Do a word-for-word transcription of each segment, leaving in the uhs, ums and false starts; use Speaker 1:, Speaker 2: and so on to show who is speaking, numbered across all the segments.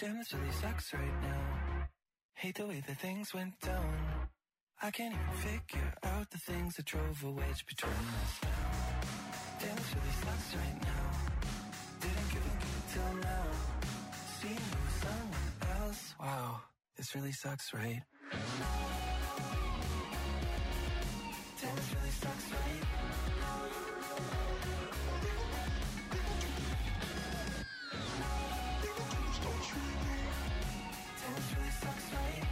Speaker 1: Damn, this really sucks right now. Hate the way that things went down. I can't even figure out the things that drove a wedge between us now. Damn, this really sucks right now. Didn't give a good till now. Seeing you with someone else. Wow, this really sucks, right? Damn, this really sucks, right? Damn, this really sucks, right?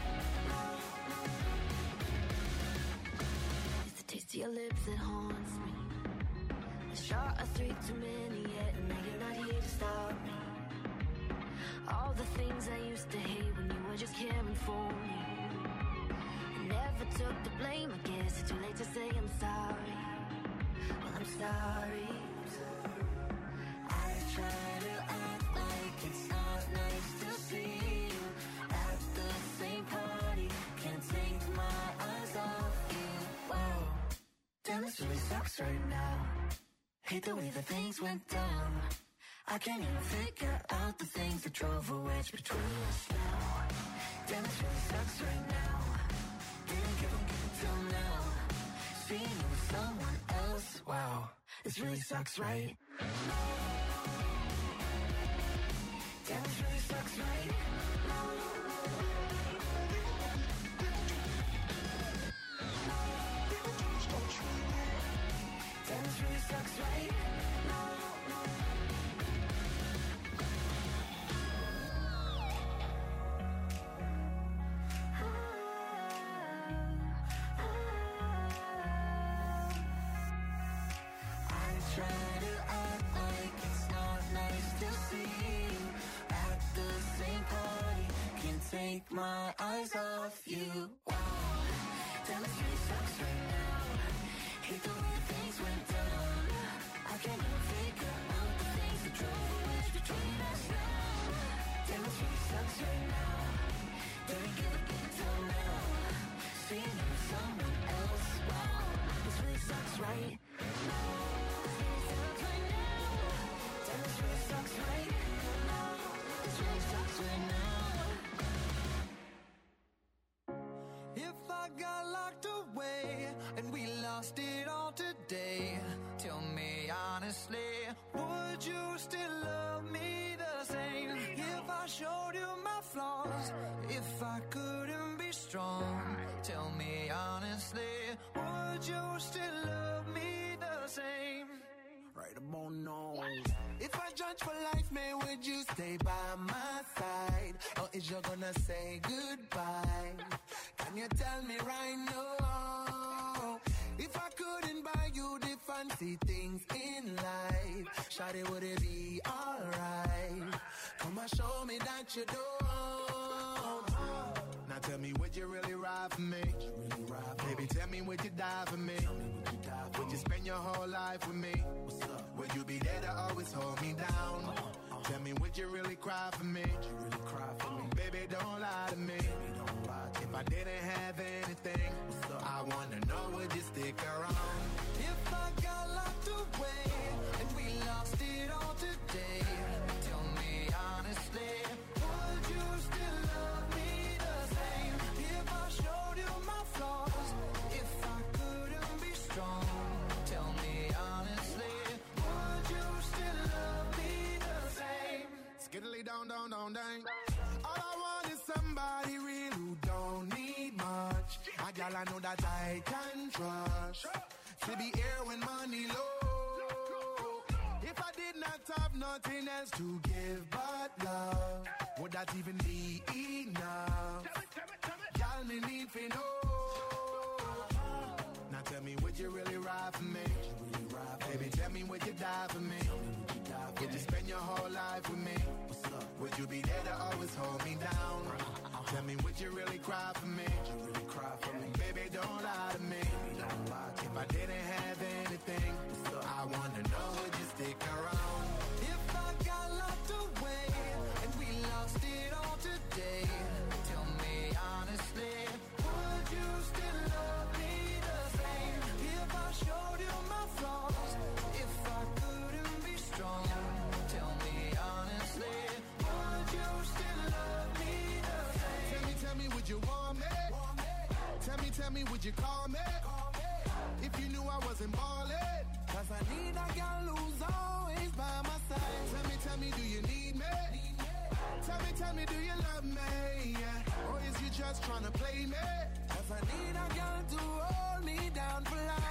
Speaker 2: It's the taste of your lips that haunts me. A shot of three too many yet, and now you're not here to stop me. All the things I used to hate when you were just caring for me. I never took the blame, I guess it's too late to say I'm sorry. Well, I'm sorry. I try to act like it's not nice to see you at the same party. Can't take my eyes off you. Wow.
Speaker 1: Damn, this really sucks right now. Hate the way that things went down. I can't even figure out the things that drove a wedge between us now. Damn, this really sucks right now. Didn't give a good till now. Seeing you with someone else. Wow, this really sucks, right? Damn, this really sucks, right? Damn, this really sucks, right? Take my eyes off you. Wow, damn, this really sucks right now. Hate the way things went down. I can't even figure out the things that drove a wedge between us now. Damn, this really sucks right now. Didn't give a good till now. Seeing you with someone else. Wow, this really sucks, right? Damn, this really sucks right now. This really sucks right now.
Speaker 3: If I got locked away and we lost it all today, tell me honestly, would you still love me the same? If I showed you my flaws, if I couldn't be strong, tell me honestly, would you still love me the same? Right about now. If I judge for life, man, would you stay by my side? Or is you gonna say goodbye? Can you tell me right now? If I couldn't buy you the fancy things in life, shawty, would it be alright? Come and show me that you don't. Now tell me, would you really ride for me? Really ride for Baby, tell me, would you die for me? Tell me, would you die for Would you spend your whole life with me? What's up? Would you be there to always hold me down? Uh-huh, uh-huh. Tell me, would you really cry for me? Would you really cry for me? Baby, don't lie to me. Baby, don't lie to if me. I didn't have anything, I wanna know, would you stick around? If I got locked away and we lost it all today, tell me honestly, would you still love me the same? If I showed you my flaws, if I couldn't be strong, tell me honestly, would you still love me the same? Skiddly down, down, down, down. All I want is somebody real who don't need much. A girl I know that I can trust. To be here when money low. If I did not have nothing else to give but love, would that even be enough? Girl, me need to know. Now tell me, would you really ride for me? Baby, tell me, would you die for me? Would you spend your whole life with me? Would you be there to always hold me down? Tell me, would you really cry for me? Baby, don't lie to me. If I didn't have anything, I wanna know, would you stick around? If I got locked away and we lost it all today, tell me honestly, would you still love me the same? If I showed you my flaws, if I couldn't be strong, tell me honestly, would you still love
Speaker 4: tell me, would you call me? Call me. If you knew I wasn't ballin'. Cause I need a girl who's always by my side. Tell me, tell me, do you need me? Need me. Tell me, tell me, do you love me? Yeah. Or is you just tryna play me? Cause I need a girl to hold me down for life.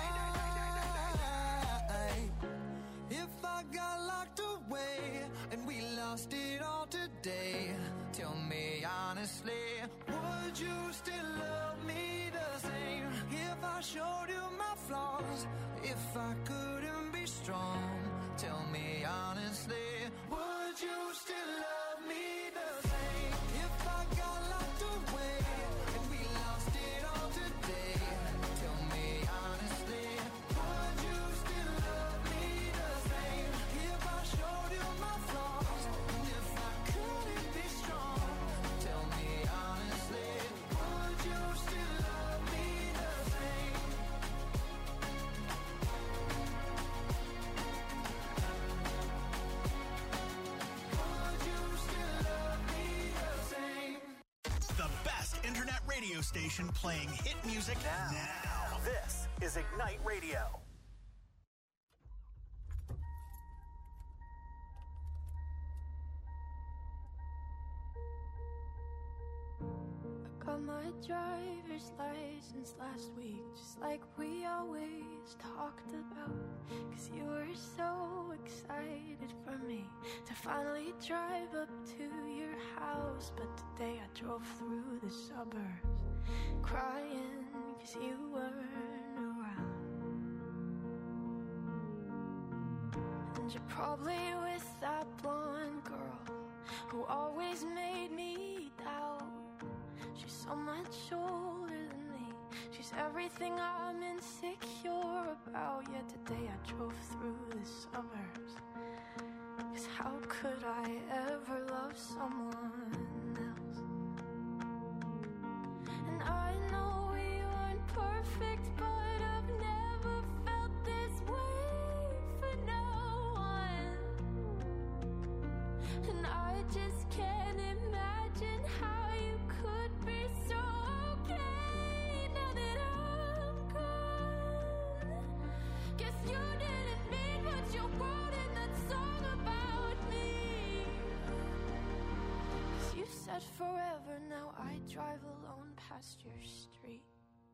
Speaker 4: If I got locked away and we lost it all today, tell me honestly, would you still love me the same? If I showed you my flaws, if I couldn't be strong, tell me honestly, would you still love me the same? If I got locked away and we lost it all today, tell me honestly, would you still love me the same? If I showed you my flaws, and if I couldn't be strong, tell me honestly, would you still love me the same? Would you still love me the same?
Speaker 5: The best internet radio station playing hit music now. now. This is Ignite Radio.
Speaker 2: I got my driver's license last week, just like we always talked about. Cause you were so excited for me to finally drive up to your house. But today I drove through the suburbs crying cause you weren't around. And you're probably with that blonde girl who always made me doubt. She's so much older than me. She's everything I'm insecure about. Yet today I drove through the suburbs. Cause how could I ever love someone else? And I know we weren't perfect, but I've never felt this way for no one. And I just can't imagine how you could be so okay now that I'm gone. Guess you didn't mean what you wrote in that song about me. Cause you said forever, now I drive alone past your street.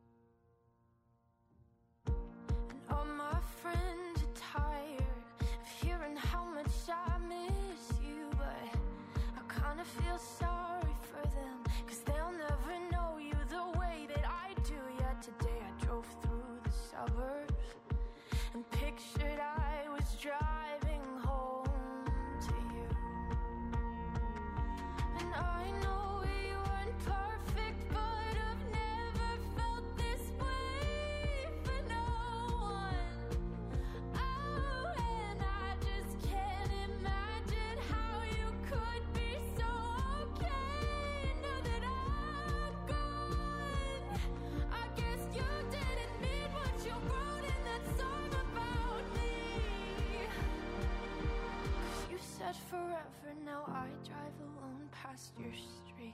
Speaker 2: And all my friends are tired of hearing how much I miss you, but I kinda feel sorry for them, cause they'll never know you the way that I do. Yet today I drove through the suburbs and pictured I was driving home to you. And I know we weren't perfect, but I've never felt this way for no one. Oh, and I just can't imagine how you could be so okay now that I'm gone. I guess you didn't mean what you wrote in that song about me. Cause you said forever, now I drive alone past your street.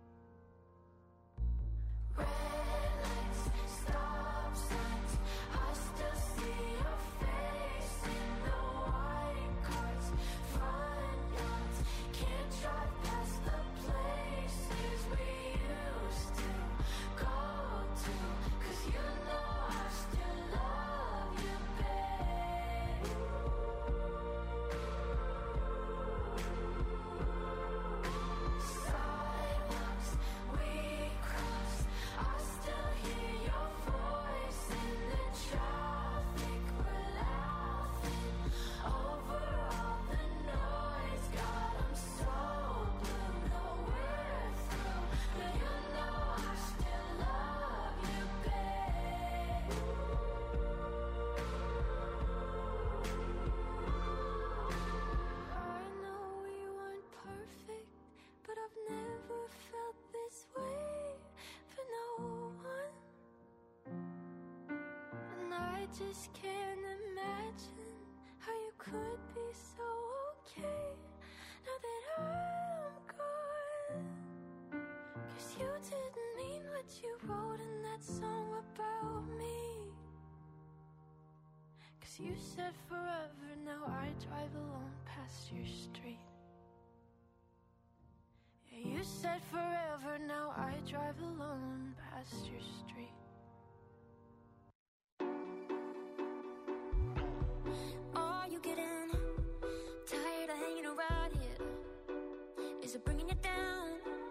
Speaker 2: Red lights, stop signs, I still see your face in the white cars, front yards. Can't drive past the places we used to go to. Cause you know I still love you, babe. Sidewalks we cross, I still hear your voice in the traffic. We're laughing over all the noise. God, I'm so blue, no we're through, but you know I still love you, babe. I know we weren't perfect, but I've never felt this way for no one. And I just can't imagine how you could be so okay now that I'm gone. Cause you didn't mean what what you wrote in that song about me. Cause you said forever, now I drive alone past your street. Yeah, you said forever, now I drive alone past your street. Are you getting tired of hanging around here? Is it bringing you down?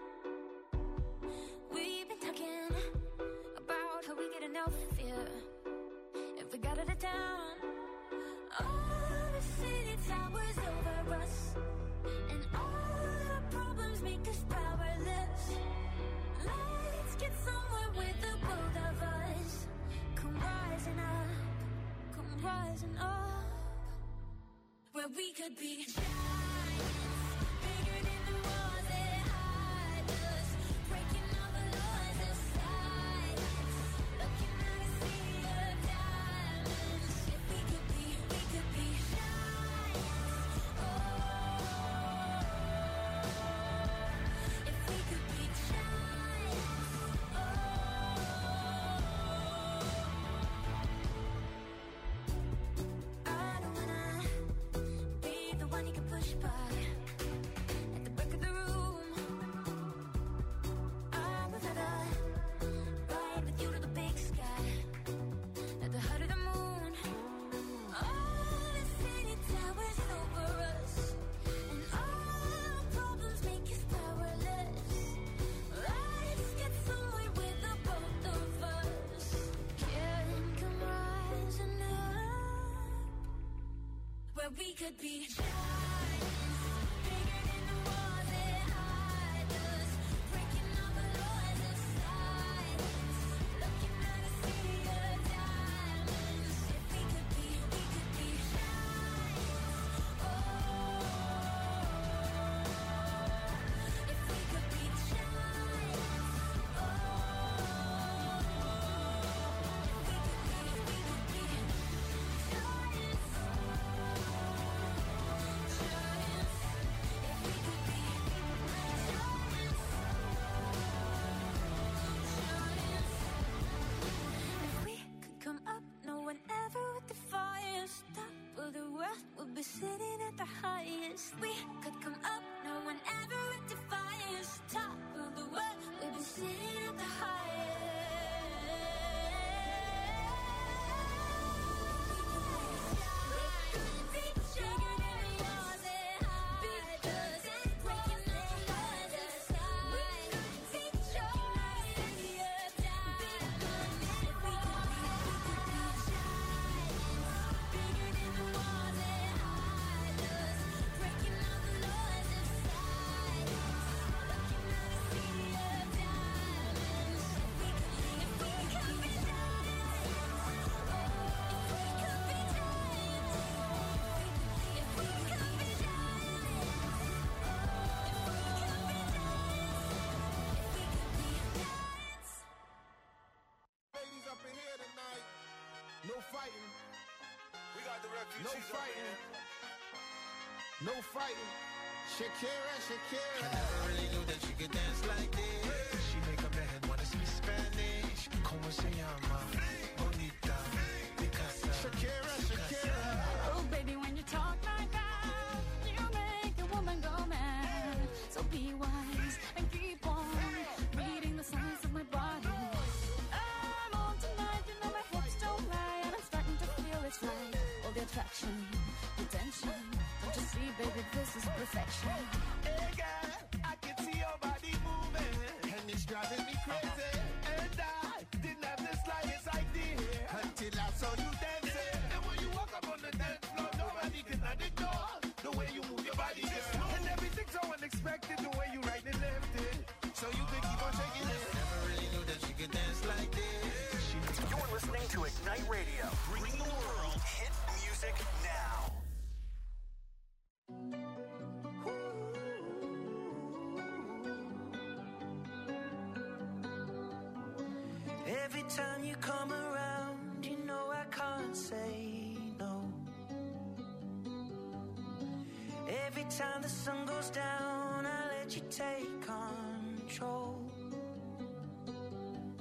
Speaker 2: We've been talking about how we get enough fear if we got out of town. All the city towers over us, and all our problems make us powerless. Let's get somewhere with the both of us. Come rising up, come rising up, where we could be giants, bigger than the walls that hide us, breaking all the laws of silence, looking out a sea of diamonds. If we could be, we could be giants. Oh, if we could be giants. Oh, I don't wanna be the one you can push by at the back of the room. I would rather ride with you to the big sky, at the heart of the moon. All the city towers over us, and all our problems make us powerless. Let's get somewhere with the both of us. Can come rising up, where we could be giants, bigger than the walls that hide us, breaking all the laws of silence, looking out a sea of diamonds. If we could be, we could be giants. Oh, if we could be giants. Oh, if we could be, we could be giants. Giants. If we could be giants. Giants. If we could come up, no one ever would defy us. Top of the world, we'll be sitting at the highest. We could come up, no one ever would defy us. Top of the world, we'll be sitting at the
Speaker 6: Ladies up in here tonight. No fighting.
Speaker 7: We got the refugees
Speaker 6: No
Speaker 7: up
Speaker 6: fighting.
Speaker 7: here.
Speaker 6: No fighting. Shakira, Shakira.
Speaker 8: I never really knew that she could dance like this. She make a man wanna speak Spanish. Como se llama? Bonita. Picasa.
Speaker 6: Shakira, Shakira.
Speaker 2: Oh, baby, when you talk like that, you make a woman go mad. So be wise and keep on reading the signs of my body. I'm on tonight, you know my hips don't lie, and I'm starting to feel it's right. All the attraction, the tension. Don't you see, baby, this is perfection.
Speaker 8: Hey girl, I can see your body moving,
Speaker 6: And it's driving me crazy.
Speaker 8: and I didn't have the slightest idea
Speaker 6: Until I saw you dancing.
Speaker 8: And when you walk up on the dance floor, nobody can ignore the way you move your body, girl. And everything's so unexpected, the way you right and left it.
Speaker 6: So you could keep on shaking it.
Speaker 8: Never really knew that she could dance like this. She
Speaker 5: You're listening to Ignite Radio, bringing the world hit music now.
Speaker 9: Every time you come around, you know I can't say no. Every time the sun goes down, I let you take control.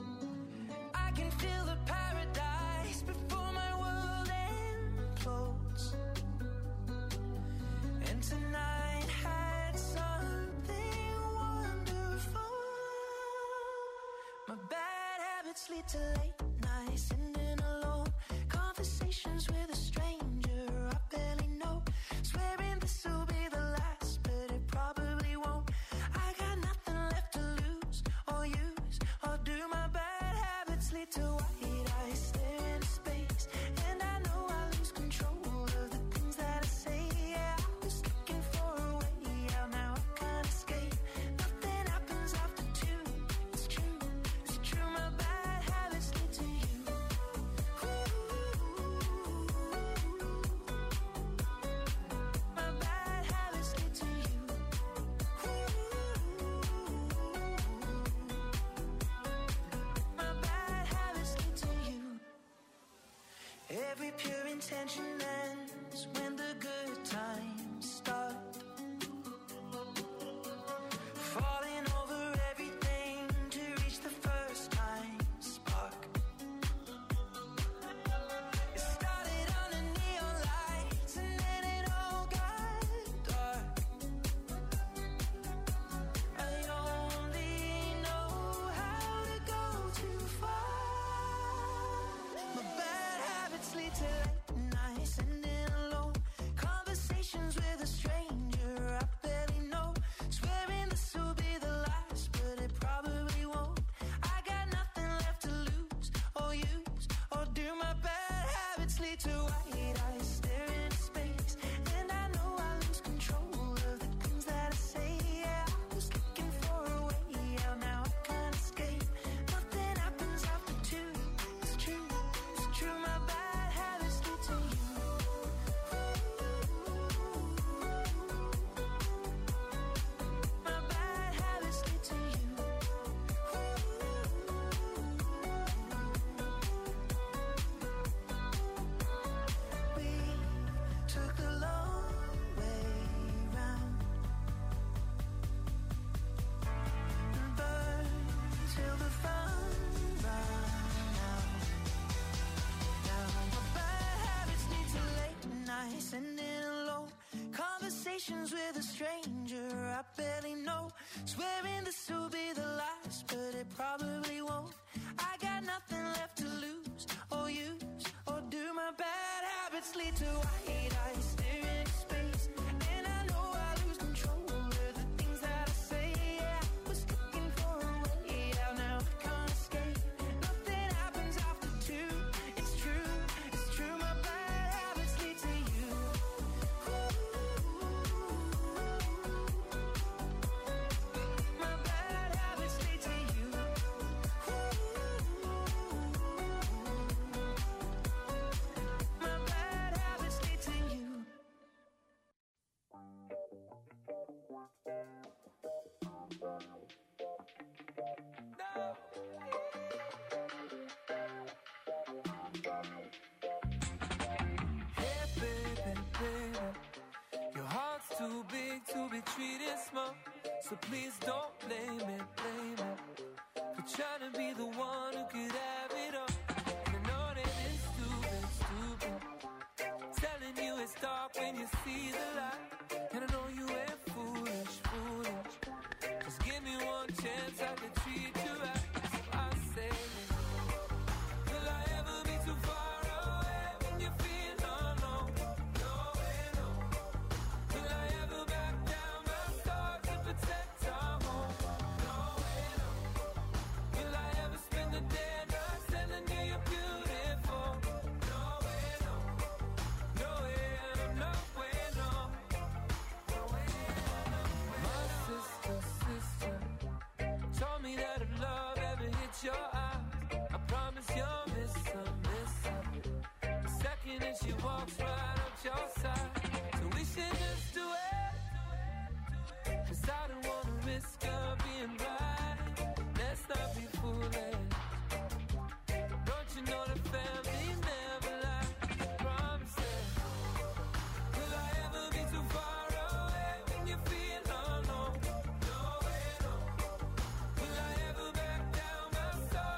Speaker 9: can feel the paradise before my world implodes. And tonight had something wonderful. My bad habits lead to late nights, sitting alone, conversations with a stranger I barely know, swearing this will be the last, but it probably won't. I got nothing left to lose or use or do. My bad habits lead to white eyes staring into space, and I know I lose control of the things that I say. Yeah, I was looking for a way out, now I can't escape. Nothing happens after two. It's true, it's true. My bad habits lead to you. Ooh. My bad habits lead to you. Ooh. My bad habits lead to you. Every pure intention ends when the good times start. Falling over everything to reach the first time spark. It started under neon lights and then it all got dark. I only know how to go too far. My bad habits lead to late nights, sitting alone, conversations with a stranger I barely know, swearing this will be the last, but it probably won't. I got nothing left to lose or use or do. My bad habits lead to white eyes staring into space, and I know I lose control of the things that I say. Yeah, I was looking for a way out, now I can't escape. Nothing happens after two. It's true, it's true. My bad habits lead to you. My bad habits lead to you. We took the long way round and burned till the fun ran out. Now my bad habits lead to late nights, sitting alone, conversations with a stranger I barely know, swearing this will be the last, but it probably won't. I got nothing left to lose or use or do. My bad habits lead to white eyes staring into space, and I know I lose control of the things that I say. Yeah, I was looking for a way out, now I can't escape. Nothing happens after two. It's true, it's true. My bad habits lead to you. My bad habits lead to you. My bad habits lead to you.
Speaker 10: Hey baby, baby, your heart's too big to be treated small, so please don't blame it, blame it for trying to be the one who could have it all. And I know that it's stupid, stupid, telling you it's dark when you see the light. And I know you ain't foolish, foolish, just give me one chance, I could treat you right. So I say, will I ever be too far away when you feel alone? No way, no. Will I ever back down my stars to protect our home? No way, no. Will I ever spend the day not telling you you're beautiful? No way, no. No way, no, no way, no. No way, no, no way. My sister, sister told me that if love ever hits your eyes, I promise you'll miss her, miss her the second that she walks right up your side. So we should just do it, 'cause I don't wanna risk her being right. Let's not be foolish. Don't you know that families never lie? Promise it. Will I ever be too far away when you feel alone? No way, no. Will I ever back down my soul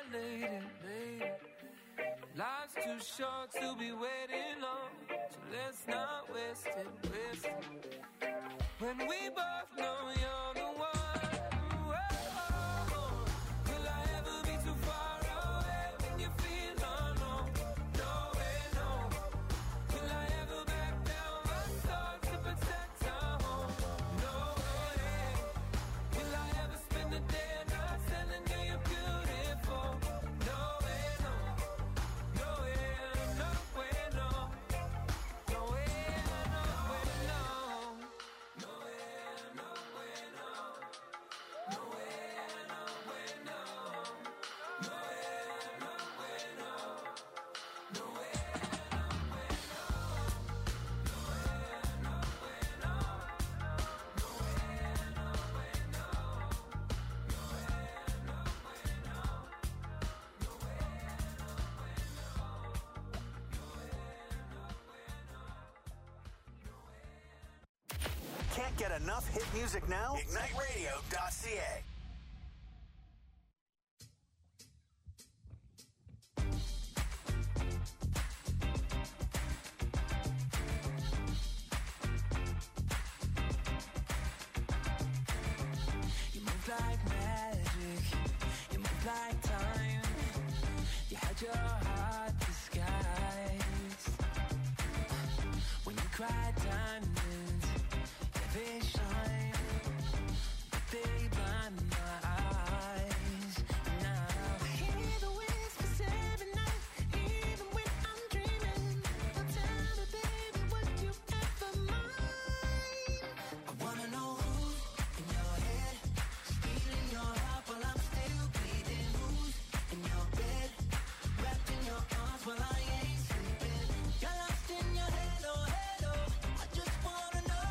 Speaker 10: later, later. Life's too short to be waiting long, so let's not waste it, waste it. When we both know you're the one.
Speaker 5: Can't get enough hit music now? Ignite radio dot c a.
Speaker 9: You move like magic, you move like time. You had your heart disguised. When you cried diamonds, they shine, but they blind my eyes. Now I hear the whispers every night, even when I'm dreaming. Now tell me, baby, would you ever mind? I wanna know who's in your head, stealing your heart while I'm still bleeding. Who's in your bed, wrapped in your arms while I ain't sleeping. You're lost in your head, oh head, oh. I just wanna know.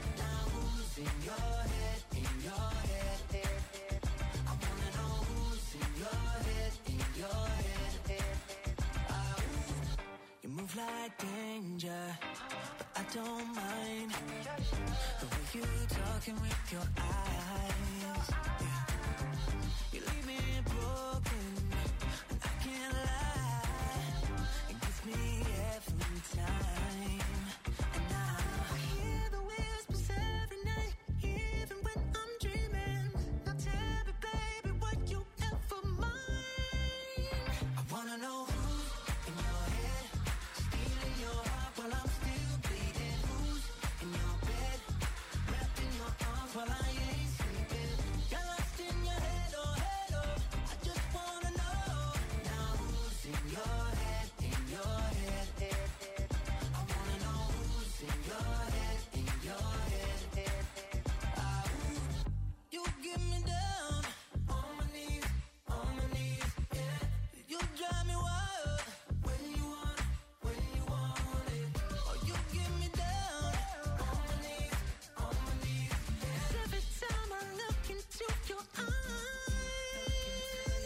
Speaker 9: In your head, in your head, head, head. I wanna know who's in your head, in your head, head, head. Ah, you move like danger, but I don't mind the way you talking with your eyes. Yeah. You leave me broken, and I can't lie. It gets me every time. And now I hear the whispers every night. Even when I'm dreaming, now tell me, baby, would you ever mind? I wanna know who's in your head, stealing your heart while I'm still bleeding. Who's in your bed, wrapped in your arms while I ain't sleeping. You're lost in your head, oh head, oh. I just wanna know. Now who's in your head, in your head, head, head. I wanna know who's in your head, in your head, head, head. You get me down on my knees, on my knees, yeah. You drive me wild when you want it, when you want it. Oh, you get me down on my knees, on my knees, yeah. Every time I look into your eyes,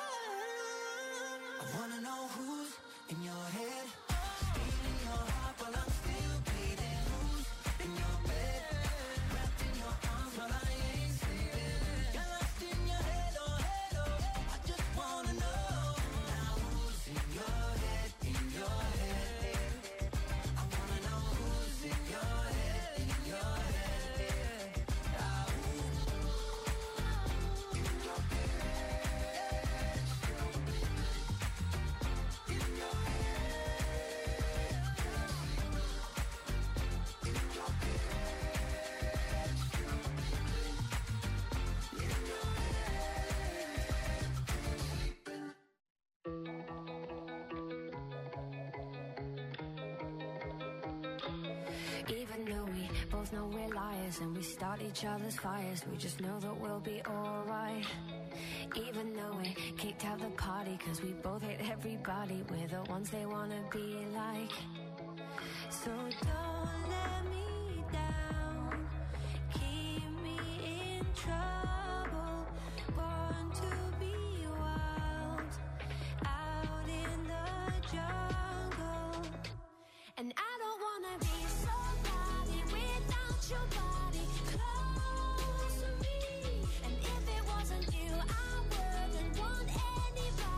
Speaker 9: I wanna know who's in your head, stealing your heart while I'm still bleeding. Who's in your bed, wrapped in your arms while I ain't sleeping. You're lost in your head, oh head, oh. I just wanna know. Now who's in your head, in your head, head, head. I wanna know who's in your head, in your head, head. Ah, who's in your head, in your
Speaker 2: Even though we both know we're liars and we start each other's fires, we just know that we'll be alright. Even though we kicked out the party cause we both hate everybody, we're the ones they wanna be like. So don't let me down, keep me in trouble, born to be wild, out in the jungle. And I don't wanna be somebody without your body close to me. And if it wasn't you, I wouldn't want anybody.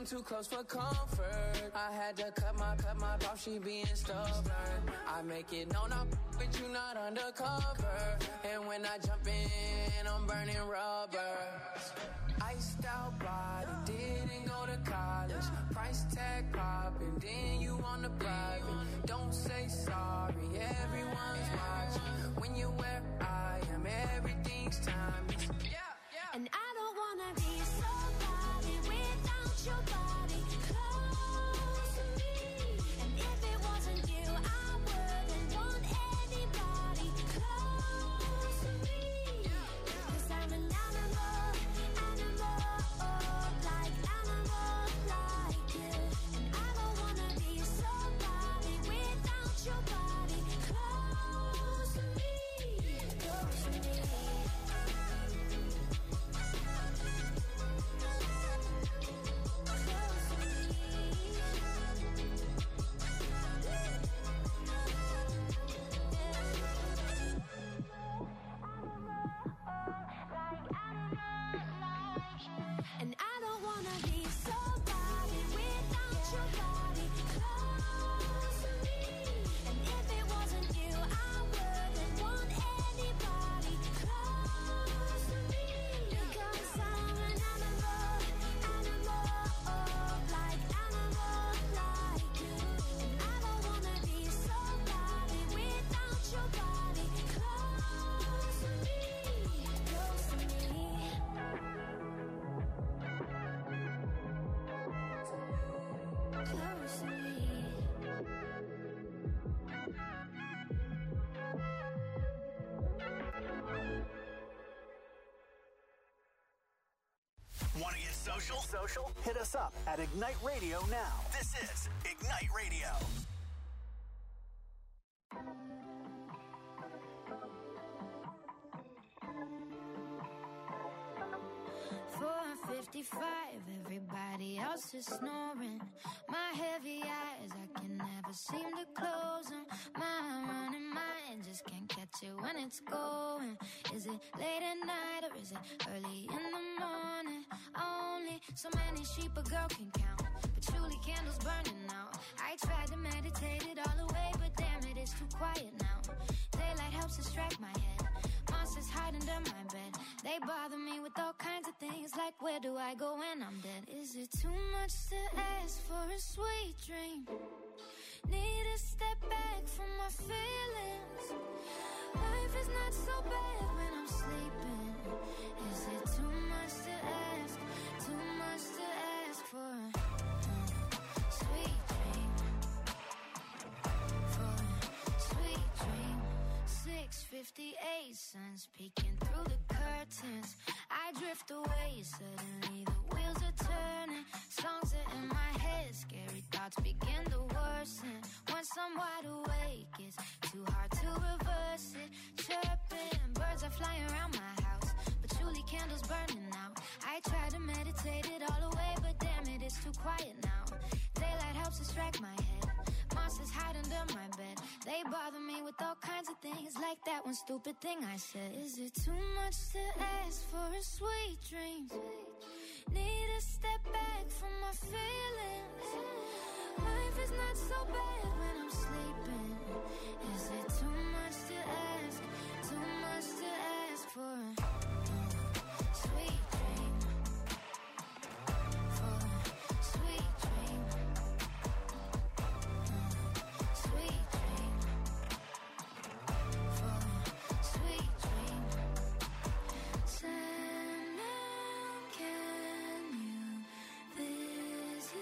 Speaker 10: I'm too close for comfort. I had to cut my, cut my off, she being stubborn. I make it known I'm but you not undercover. And when I jump in, I'm burning rubber. Iced out body, didn't go to college. Price tag popping, then you on the private. Don't say sorry, everyone's watching. When you're where I am, everything's timeless. Yeah, yeah.
Speaker 2: And I don't wanna be somebody without your body close to me. And if it wasn't you, I wouldn't want anybody close to me. Cause I'm an animal, animal, like animal, like you. And I don't wanna be somebody without your body close to me, close to me. And I don't wanna be somebody without your body close to me. And if it wasn't you, I wouldn't want anybody close to me. Because I'm an animal, animal, like animal, like you. And I don't wanna be somebody without your body close to me, close to me. Close to me.
Speaker 5: Want to get social? Social? Hit us up at Ignite Radio now. This is Ignite Radio.
Speaker 2: four fifty-five, everybody else is snoring. My heavy eyes, I can never seem to close them. My running mind just can't catch it when it's going. Is it late at night or is it early in the morning? Only so many sheep a girl can count. Patchouli candles burning out. I tried to meditate it all away, but damn it, it's too quiet now. Daylight helps distract my head. Monsters hide under my bed. They bother me with all kinds of things, like where do I go when I'm dead? Is it too much to ask for a sweet dream? Need to step back from my feelings. Life is not so bad when I'm sleeping. Is it too much to ask? Too much to ask for a uh, sweet dream? For a sweet dream. six fifty-eight, sun's peeking through the curtains. I drift away, suddenly the wheels are turning. Songs are in my head, scary thoughts begin to worsen. Once I'm wide awake, it's too hard to reverse it. Chirping, birds are flying around my house. Patchouli candles burning out. I try to meditate it all away, but damn it, it's too quiet now. Daylight helps distract my head. Monsters hide under my bed. They bother me with all kinds of things, like that one stupid thing I said. Is it too much to ask for a sweet dream? Need to step back from my feelings. Life is not so bad when I'm sleeping. Is it too much to ask? Too much to ask for a uh, sweet dream? For a sweet dream. Sweet dream. For a sweet dream. Sandman, can you visit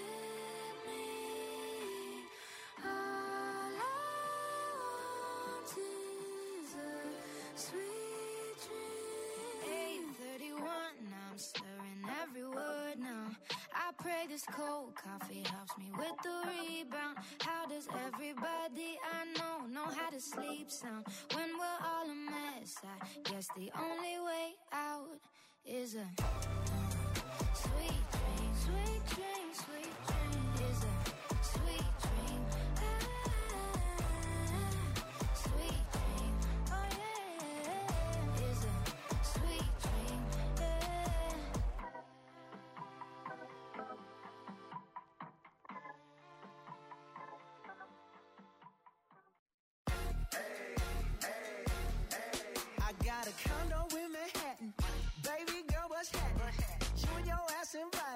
Speaker 2: me? All I want is a sweet dream. eight thirty-one, now I'm slurring every word now. I pray this cold coffee helps me with the rebound. How does everybody I know know how to sleep sound? When we're all a mess, I guess the only way out is a sweet dream, sweet dream, sweet dream. Is a sweet dream. Ah, sweet dream. Oh yeah. Is a sweet dream. Yeah.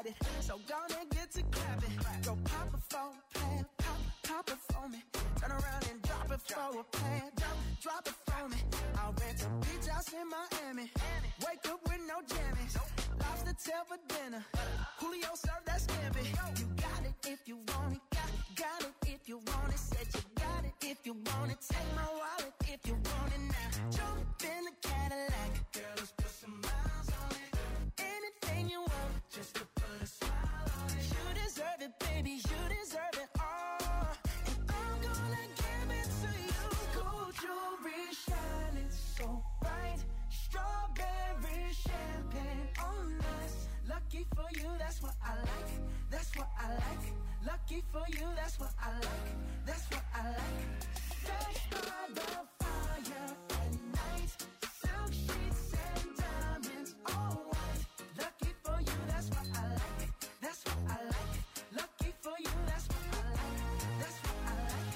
Speaker 9: got it. So gonna get to clapping. Go pop it for a plan, pop, pop it for me. Turn around and drop it for a plan, drop, drop it for me. I'll rent a beach house in Miami. Wake up with no jammies. Lobster tail for dinner. Julio serve that scampi. You got it if you want it. Got, got it if you want it. Said you got it if you want it. Take my wallet if you want it now. Jump in the Cadillac. Girl, let's put some miles on it. Anything you want, just to put a smile on it. You deserve it, baby. You deserve it all. And I'm gonna give it to you. Gold jewelry shining so bright. Strawberry champagne on us. Lucky for you, that's what I like. That's what I like. Lucky for you, that's what I like. That's what I like. Sex by the fire at night. Silk sheets and diamonds, all white. Lucky for you, that's what I like. That's what I like. Lucky for you, that's what I like. That's what I like.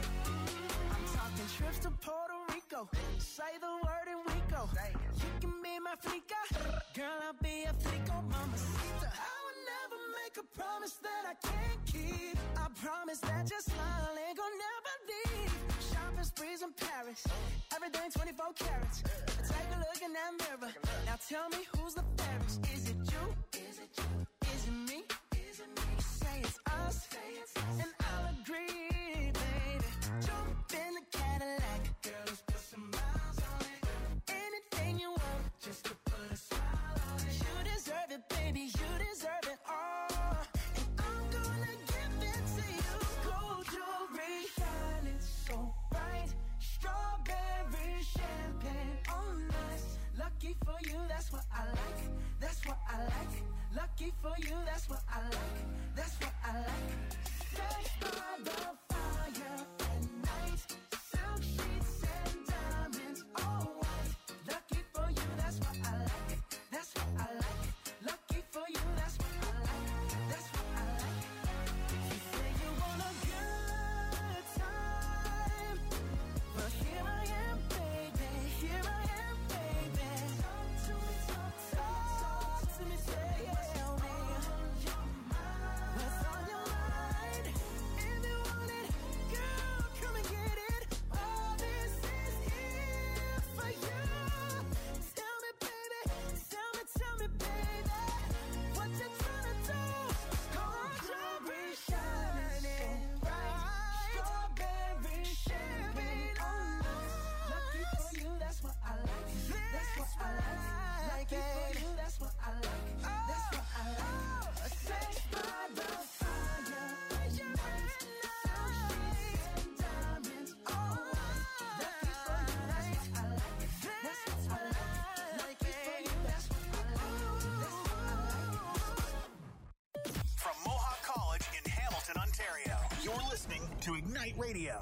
Speaker 9: I'm talking trips to Puerto Rico. Say the word and we go. You can be my flica. Girl, I'll be a flico, mamacita. I would never make a promise that I can't keep. I promise that your smile ain't gonna never leave. Shopping sprees in Paris. Everything twenty-four carats. Take a look in that mirror. Now tell me who's the fairest. Is it you? Is it you? Is it me? Is it me? Say it's us. Say it's us. And I'll agree, baby. Jump in the Cadillac. Girl, let's put some miles on it. Anything you want, just to put a smile on it. You deserve it, baby. You deserve it all. And I'm gonna give it to you. Gold jewelry shining so bright. Strawberry champagne on us. Lucky for you, that's what I like. That's what I like. Lucky for you, that's what I like. That's what I like. Sex by the fire at night. Silk sheets and diamonds, all white. Lucky for you, that's what I like. That's what I like. Lucky for you, that's what I like. That's what I like. You say you want a good time, but here I am, baby. Here I am, baby. Talk to me, talk, talk, talk to me, tell me what's on your mind. What's on your mind? If you want it, girl, come and get it. All this is here for you. Tell me, baby, tell me, tell me, baby, what you tryna do? Gold jewelry shining bright. Strawberry champagne on us. Lucky for you, that's what I like. That's what I like. Lucky for you, that's what I like. That's what I like. Sex by the fire at night. Silk sheets and diamonds, all white. Lucky for you, that's what I like. That's what I like. Lucky for you, that's what I like. That's what I like.
Speaker 5: From Mohawk College in Hamilton, Ontario, you're listening to Ignite Radio.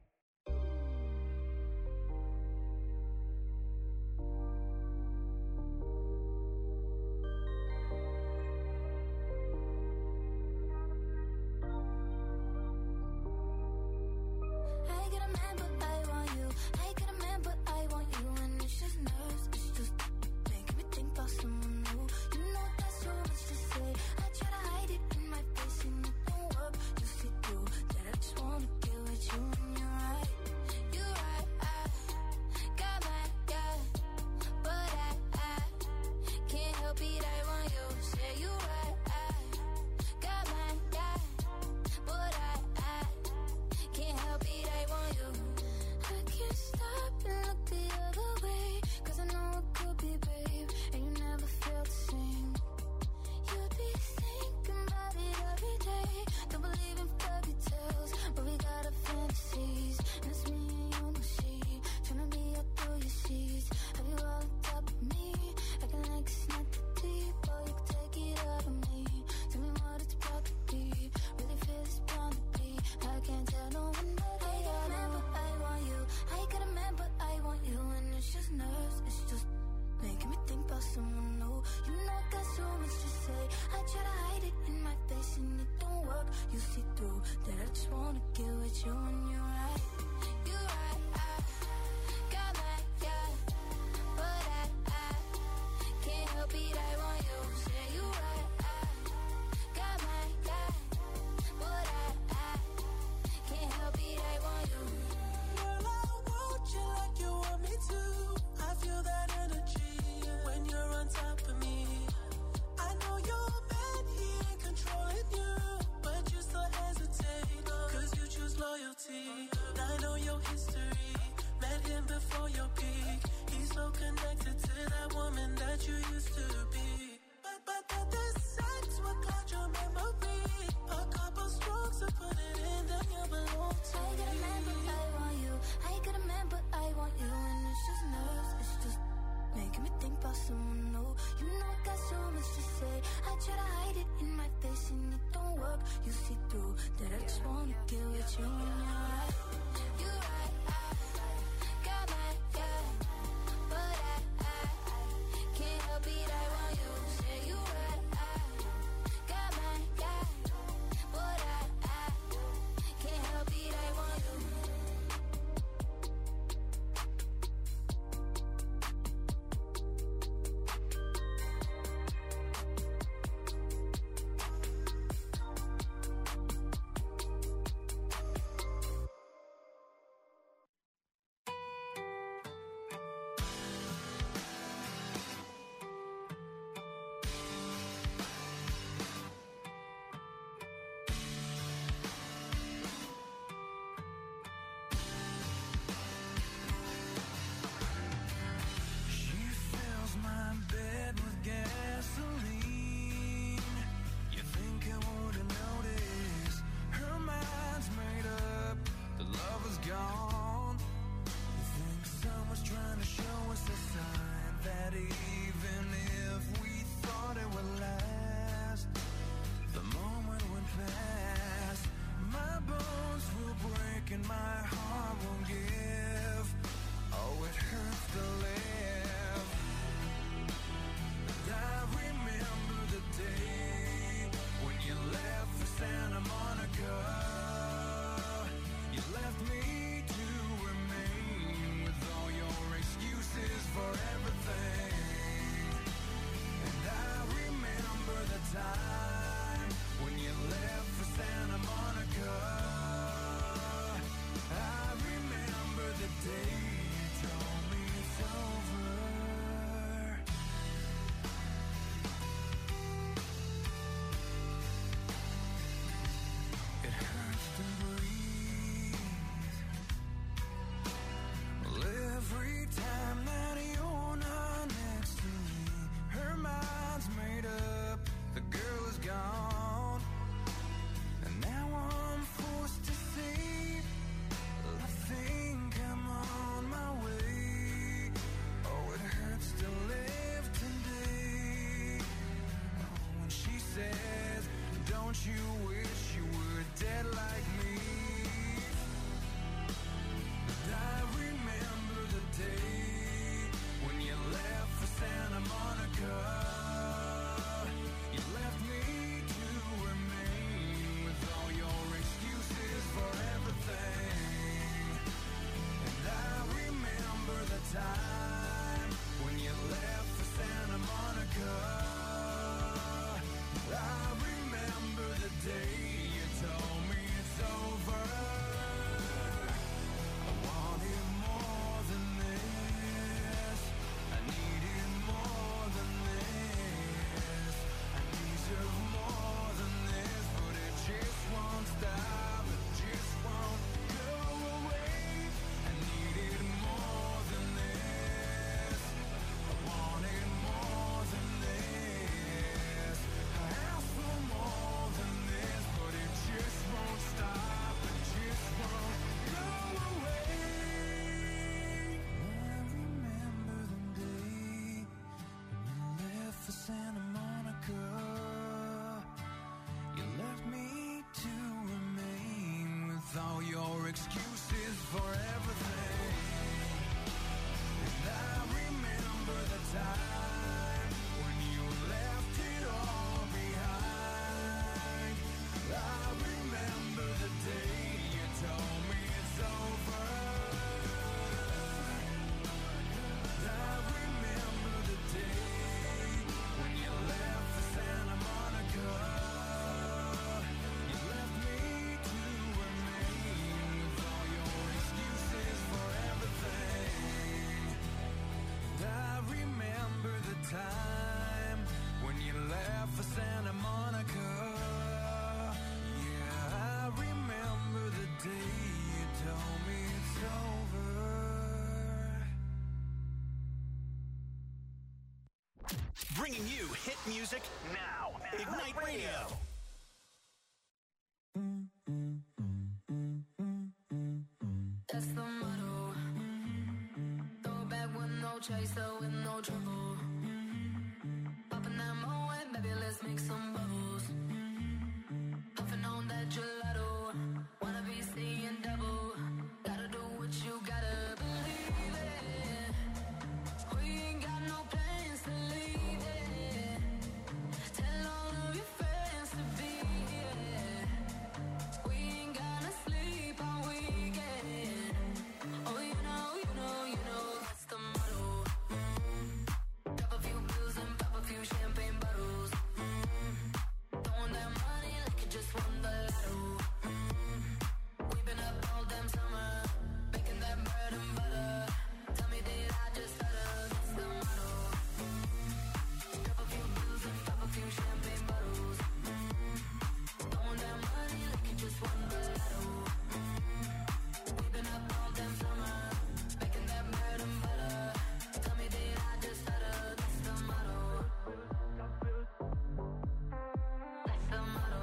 Speaker 2: I get a man, but I want you. I get a man, but I want you. And it's just nerves, it's just making me think about someone new. You know there's so much to say. I try to hide it in my face and it don't work. You see through that I just wanna get with you and
Speaker 9: connected to that woman that you used to be. But, but, but the sex will cloud your memory. A couple strokes will put it in, then you belong to me. I get a man, but I want you. I get a man, but I want you. And it's just nerves, it's just making me think about someone new. You know I got so much to say. I try to hide it in my face and it don't work. You see through that I just wanna get with you when you're right. You right, I got my guy, but I, I, I can't help it, I want you. Say you right, I got my guy, but I, I can't help it, I want you.
Speaker 11: Don't you wish you were dead like me? And I remember the day when you left for Santa Monica. You left me to remain with all your excuses for everything. And I remember the time when you left for Santa Monica. I remember the day you told me it's over. I wanted more than this. I needed more than this. I deserve more than this, but it just won't stop. It just won't go away. I needed more than this. I wanted more than this. I asked for more than this, but it just won't stop. It just won't go away. I remember the day when you left for Santa Monica. You left me to remain with all your excuses for everything. And I remember the time when you left it all behind. I remember the day you told me it's over. I remember the day when you left for Santa Monica. You left me to remain with all your excuses for
Speaker 5: bringing you hit music now. Ignite Radio.
Speaker 2: That's the motto. Throw it back with no chaser, with no trouble. Popping that Moet, baby, let's make some bubbles. Puffing on that gelato. Wanna be seeing double. Gotta do what you gotta believe it. We ain't got no plans to leave it. Tell all of your friends to be here. We ain't gonna sleep all weekend. Oh, you know, you know, you know, that's the motto. Mm-hmm. Drop a few pills and pop a few champagne bottles. Mm-hmm. Throwing that money like you just won the lotto. Mm-hmm. We've been up all damn summer, making that bread and butter. Tell me, did I just stutter? That's the motto. Mm-hmm. Drop a few pills and pop a few champagne bottles. Mm-hmm. Throwing that money like you just won the lotto. Mm-hmm. We've been up all damn summer, making that bread and butter. Tell me, did I just stutter? That's the motto. That's the motto.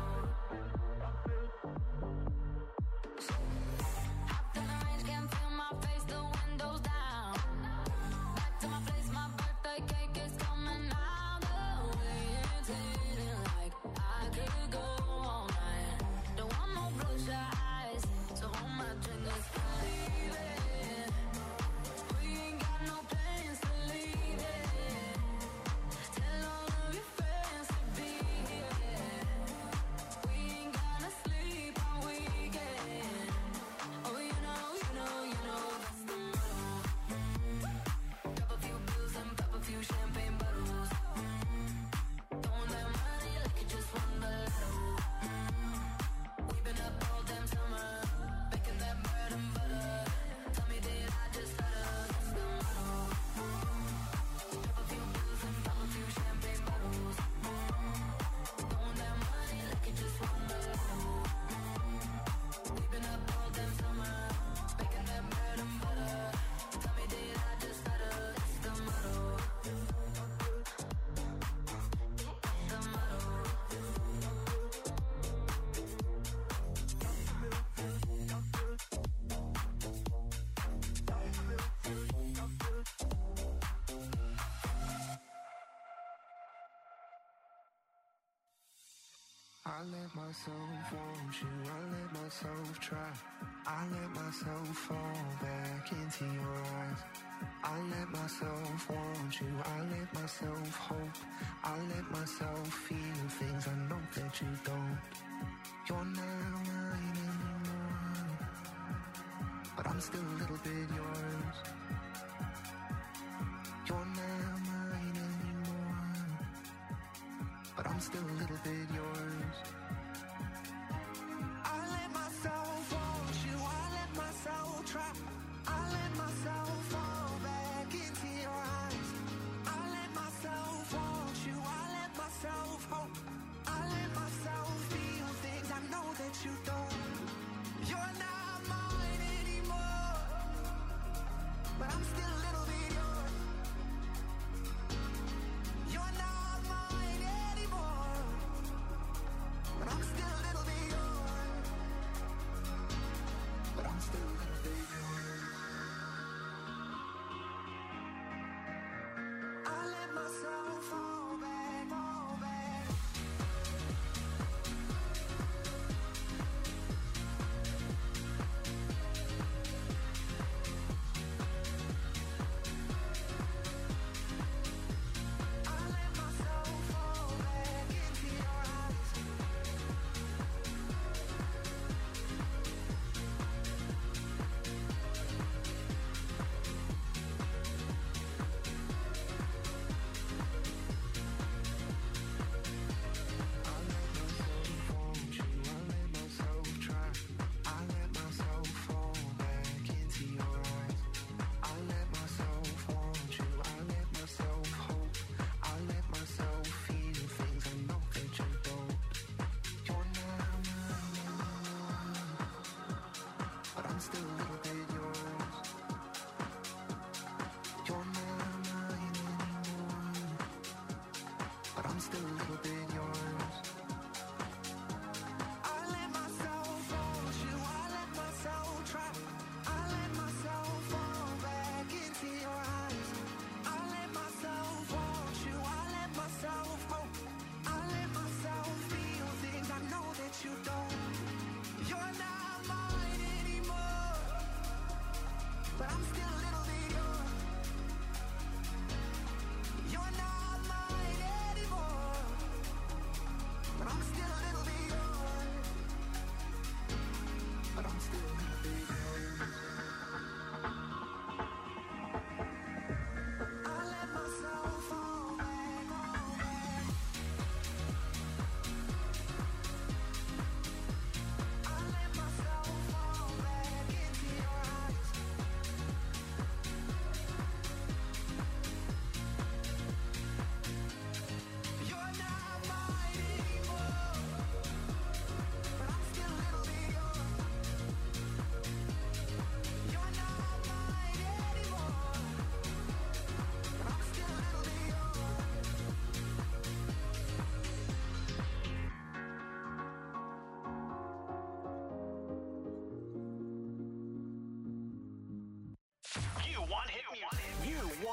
Speaker 2: Hopped in the range, can't feel my face, the windows down. Back to my place, my birthday cake is coming out. The way it's hitting like I could go all night. Don't want no bloodshot eyes, so hold my drink, let's believe it. We ain't got no plans to leave it. Tell all of your friends to be here. We ain't gonna sleep all weekend. Oh, you know, you know, you know, that's the motto. Mm-hmm. Drop a few pills and pop a few champagne bottles. Mm-hmm. Throwing that money like you just won the lotto. Mm-hmm. We've been up all damn summer, making that bread and butter. Tell me, did I just stutter? That's the motto. Mm-hmm. Drop a few pills and pop a few champagne bottles. Mm-hmm. Throwing that money like you just won the lotto. Mm-hmm. We've been up all damn summer, making that bread and butter. Tell me, did I just stutter? That's the motto. That's the motto.
Speaker 8: I let myself want you, I let myself try. I let myself fall back into your eyes. I let myself want you, I let myself hope. I let myself feel things I know that you don't. You're not mine anymore, but I'm still a little bit yours. You're not mine anymore, but I'm still a little bit yours. I let myself want you, I let myself try. I let myself fall back into your eyes. I let myself want you, I let myself hope. I let myself feel things I know that you don't. You're not mine anymore, but I'm still a little bit yours. You're not mine anymore,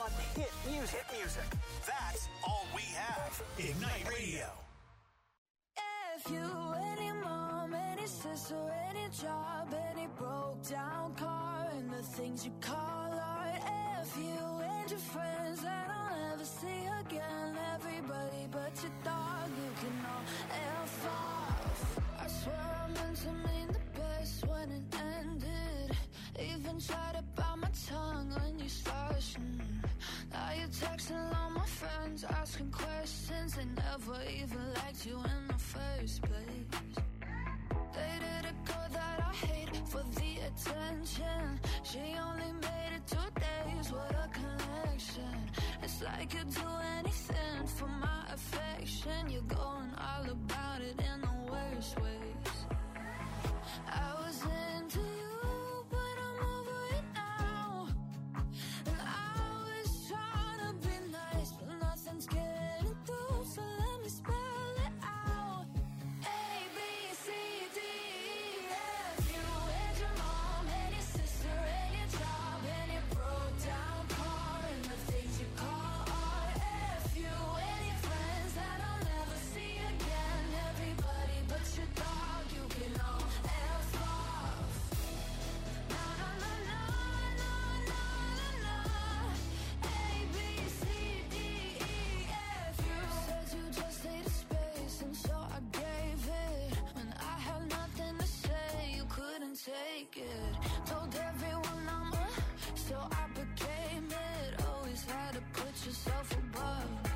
Speaker 5: on hit music. Hit music. That's all we have. Ignite Radio.
Speaker 2: If you, any mom, any sister, any job, any broke down car, and the things you call art. If you and your friends that I'll never see again, everybody but your dog, you can all F off. I swear I meant to mean the best when it ended. Even tried to bite my tongue when you started. Mm. Now you're texting all my friends, asking questions. They never even liked you in the first place. Dated a girl that I hate for the attention. She only made it two days, what a connection. It's like you'd do anything for my affection. You're going all about it in the worst ways. I was into you, but I'm over it now. And I was trying to be nice, but nothing's getting through, so let me spell it out. A, B, C, D, E, F. You and your mom and your sister and your job and your broke down car and the things you call art. F. You and your friends that I'll never see again. Everybody but your dog, you can all F off. Na na na na na na na na. A, B, C, D, E, F. You said you just needed space, and so I gave it. When I had nothing to say, you couldn't take it. Told everyone I'm a, so I became it. Always had to put yourself above me.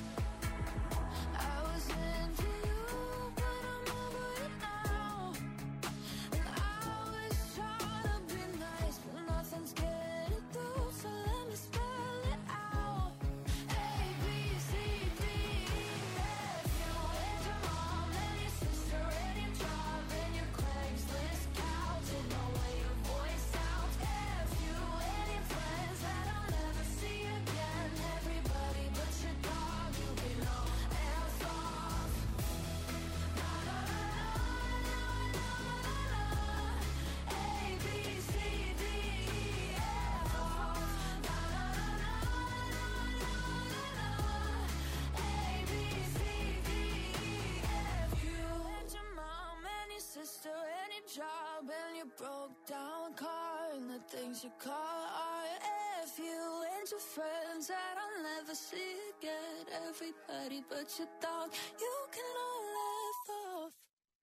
Speaker 2: I was into you, but I'm over it now. And I was trying to be nice, but nothing's getting through, so let me spell it out. A, B, C, D, E, F. You and your mom and your sister and your job and your Craigslist couch and the way your voice sounds. F. You and your friends that I'll never see again. Everybody but your dog, you can all F off. Na na na na na na na. A, B, C, D, E, F off. Na na na na na na na. A, B, C, D, E, F. You and your mom and your sister and your job and your broke down car and the things you call art. F. You and your friends that I'll never see again. Everybody but your dog, you can all F off.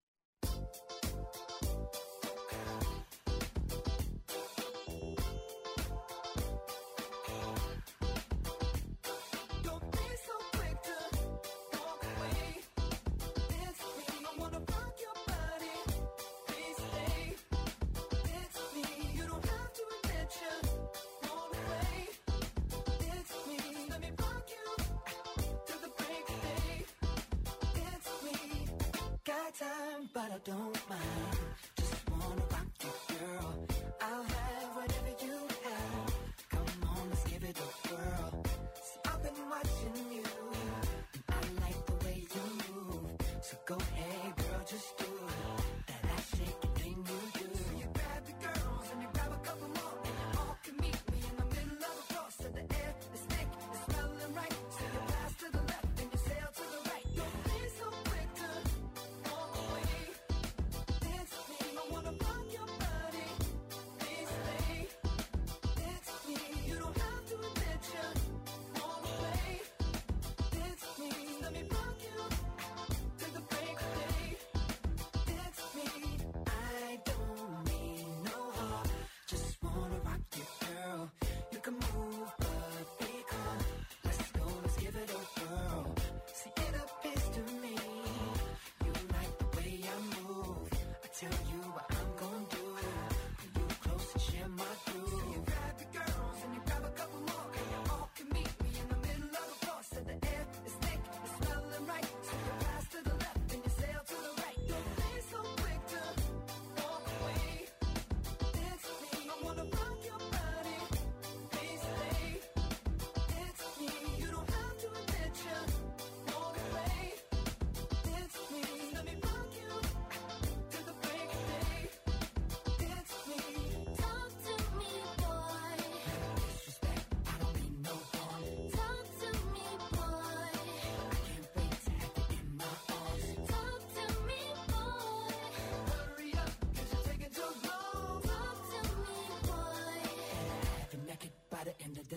Speaker 9: Don't be so quick to walk away. It's me. I wanna rock your body. Please stay. It's me. You don't have to admit you want away. It's me. Let me rock you till the break of day. It's me. Got time, but I don't mind. Just wanna rock you, girl. I'll have whatever you have. Come on, let's give it a whirl. See, I've been watching you, and I like the way you move. So go ahead, girl, just do it. That ass shaking thing you do. So you grab the girls and you grab a couple more, and you all can meet me in the middle of the floor. So the air is thick, it's smelling right. So you pass to the left and you sail to the right. Don't be so quick to walk away. It's me. I wanna rock your body. Please stay. It's me. You don't have to admit you want away. It's me. Let me rock you till the break of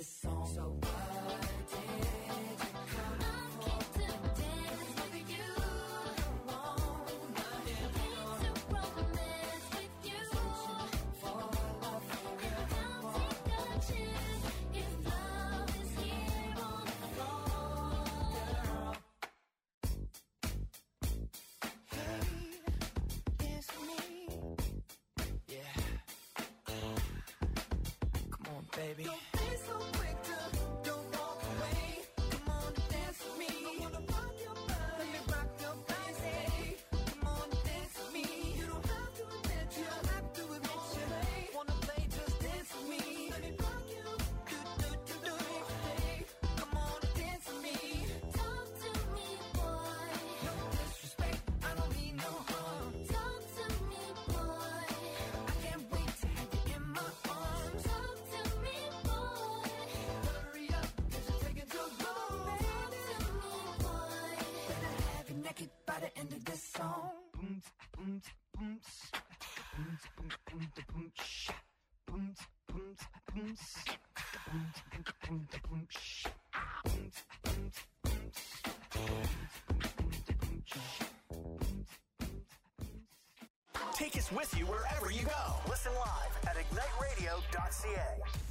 Speaker 9: this song. So what did you come for? I came to dance with you. I wanna came to romance with you. For love, and I'll take a chance if love is here on the floor, girl. Hey, it's me. Yeah. Come on, baby. Don't be so quick to don't walk away. Come on and dance with me. I wanna rock your body. Let me rock your body. Come on and dance with me. You don't have to admit you don't have to admit you wanna play, just dance with me. Let me rock you. Do do do do. Hey, come on and dance with me. Talk to me, boy. No disrespect, I don't mean no harm. Talk to me, boy. I can't wait to have you in my arms. Talk to me, boy. Hurry up, 'cause you're taking too long. Talk to me, boy. Better have you naked by the end of this song. Boom, boom, boom, boom, boom, boom, boom, sha. Boom, boom, boom, boom, boom, boom, boom, sha. Boom, boom, boom,
Speaker 5: Take us with you wherever you go. Listen live at ignite radio dot c a.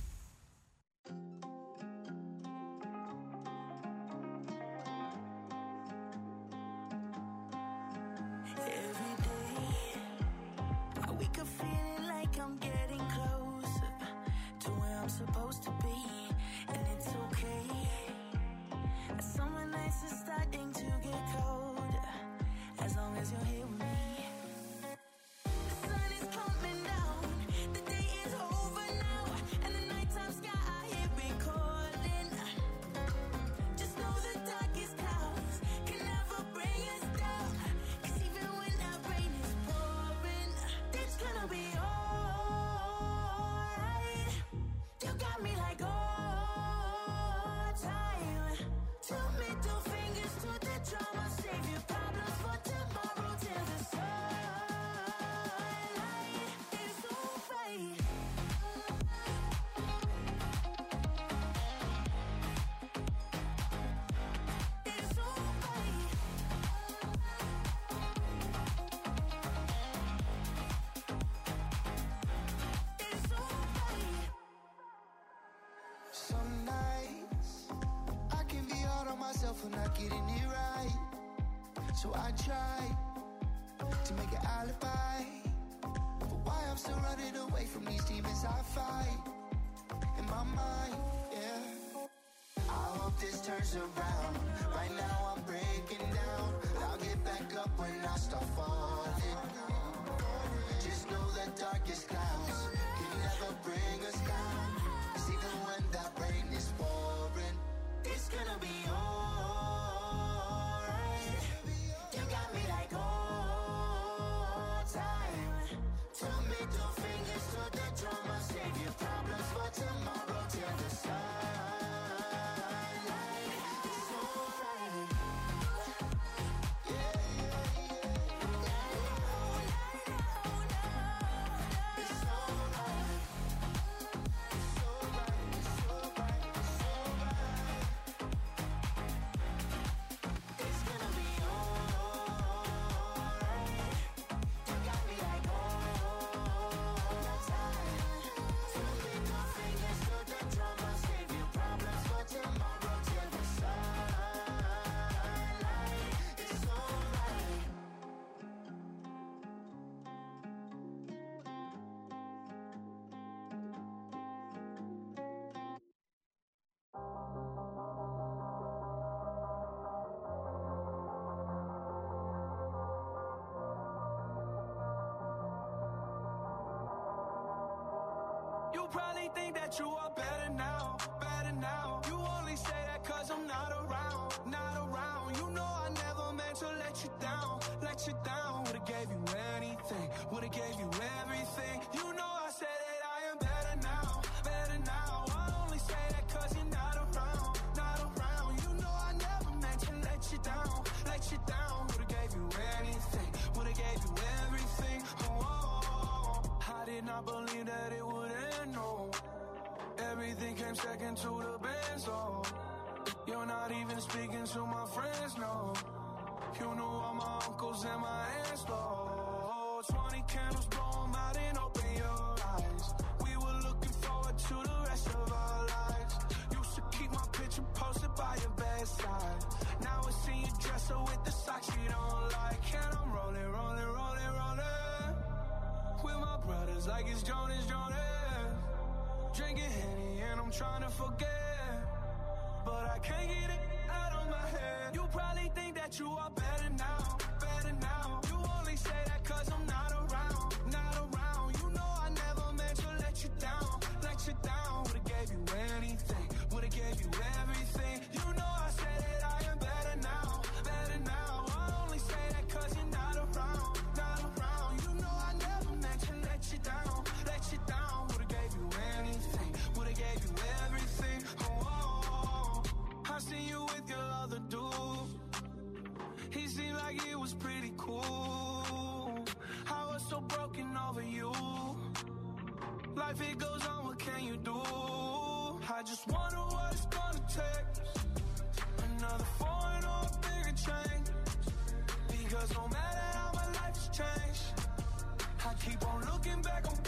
Speaker 9: Every day, I wake up feeling like I'm getting closer to where I'm supposed to be, and it's okay. Summer nights are starting to get colder, as long as you're here with me. The sun is coming down, the day is over now, and the nighttime sky here be calling. Just know the darkest clouds can never bring us down, 'cause even when that rain is pouring, it's gonna be alright. You got me like all time. Two middle fingers to the drama, save your problems for tomorrow till the sunlight is alright. It's alright. It's alright.
Speaker 8: Some nights I can be hard on myself for not getting it right. So I try to make an alibi for why I'm still running away from these demons I fight in my mind. Yeah, I hope this turns around. Right now I'm breaking down, but I'll get back up when I start falling. Just know the darkest clouds can never bring us down, 'cause even when that rain is pouring,
Speaker 9: It's gonna be alright. You got me like all time. Two middle fingers to the drama, save your problems for tomorrow till the sunlight. It's alright.
Speaker 8: yeah, yeah, yeah. It's alright. It's alright. It's alright. It's alright.
Speaker 9: It's gonna be alright. You got me like all time. Two middle fingers to the drama, save your problems for tomorrow till the sunlight. It's alright.
Speaker 10: You probably think that you are better now, better now. You only say that 'cause I'm not around, not around. You know I never meant to let you down, let you down. Would've gave you anything, would've gave you everything. You know I said that I am better now, better now. I only say that 'cause you're not around, not around. You know I never meant to let you down, let you down. Would've gave you anything, would've gave you everything. Oh, oh, oh. I did not believe that it would end, no. Everything came
Speaker 11: came second to the Benz, oh. You're not even speaking to my friends, no. You knew all my uncles and my aunts, oh. Twenty candles, blow them out and open your eyes. We were looking forward to the rest of our lives. Used to keep my picture posted by your bedside. Now I see you dresser with the socks you don't like. And I'm rolling, rolling, rolling, rolling with my brothers like it's Jonas, Jonas. Drinking Henny and I'm trying to forget, but I can't get it out of my head. You probably think that you are better now, better now. You only say that cause I'm not around, not around. You know I never meant to let you down, let you down. Would've gave you anything, would've gave you everything. You know I said that I am better now, better now. I only say that cause you're not around, not around. You know I never meant to let you down, let you down. Would've gave you anything, would've gave you everything. Oh, oh, oh. I see you with your other dude. He seemed like it was pretty cool. I was so broken over you. Life it goes on, what can you do? I just wonder what it's gonna take. Another foreign or a bigger change. Because no matter how my life has changed, I keep on looking back on